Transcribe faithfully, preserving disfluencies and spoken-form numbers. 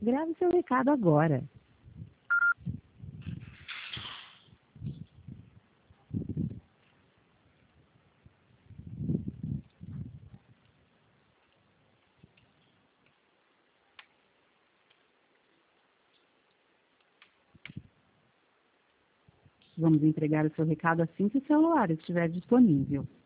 Grave seu recado agora. Vamos entregar o seu recado assim que o celular estiver disponível.